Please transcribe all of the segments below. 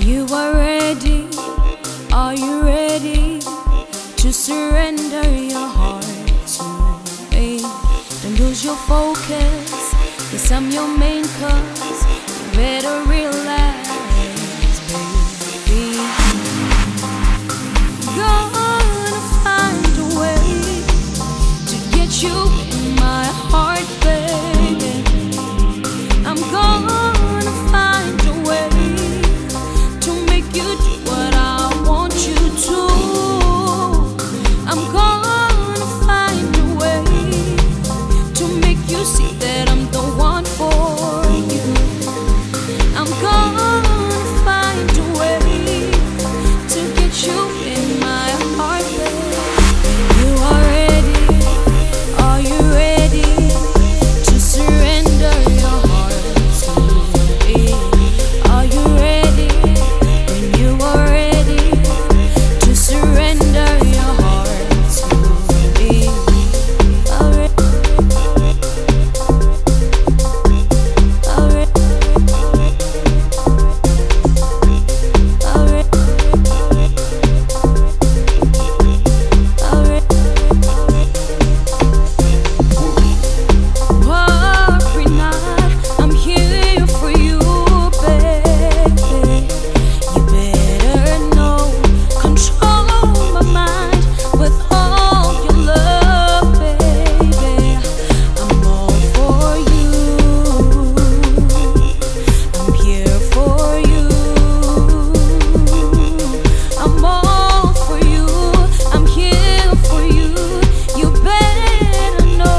you are ready, are you ready to surrender your heart to me? Don't lose your focus, yes, I'm your main cause. You better realize, baby, gonna find a way to get you in my heart, baby. I'm gonna find a way to make you do what I want you to. I'm gonna find a way to make you see that I'm the one for you. I'm gonna find a way to get you in my heart, baby. You are ready, are you ready to surrender your heart to me? Are you ready? When you are ready to surrender your heart to me? Every night I'm here for you, baby. You better know, control my mind with all your love, baby. I'm all for you, I'm here for you. I'm all for you, I'm here for you. You better know.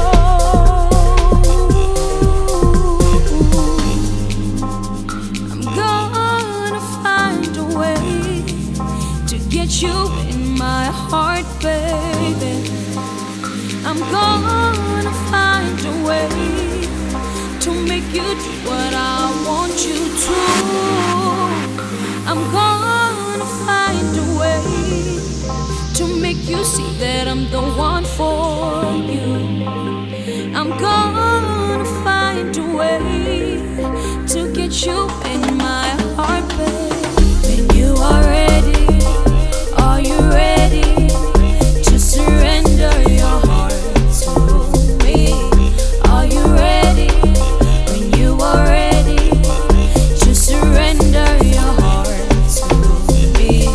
I'm gonna find a way to get you in my heart, baby. I'm gonna find a way to make you do what I want you to. I'm gonna find a way to make you see that I'm the one for you. I'm gonna find a way to get you in my heart, baby. When you are ready, are you ready to surrender your heart to me? Are you ready? When you are ready to surrender your heart to me?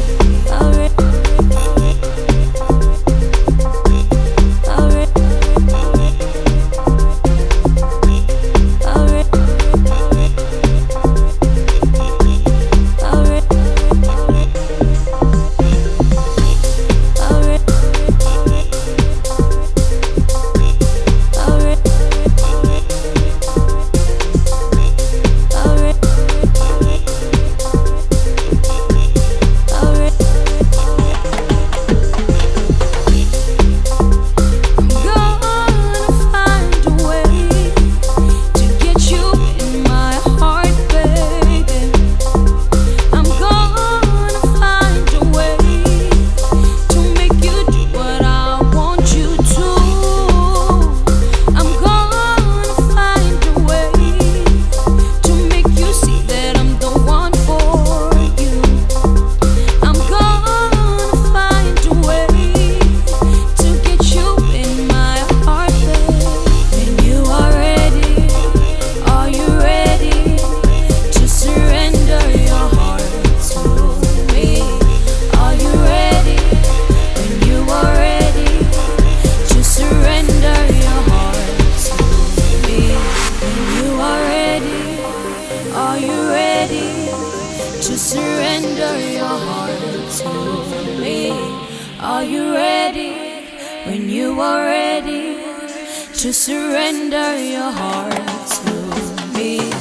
Are you ready to surrender your heart to me? Are you ready? When you are ready to surrender your heart to me?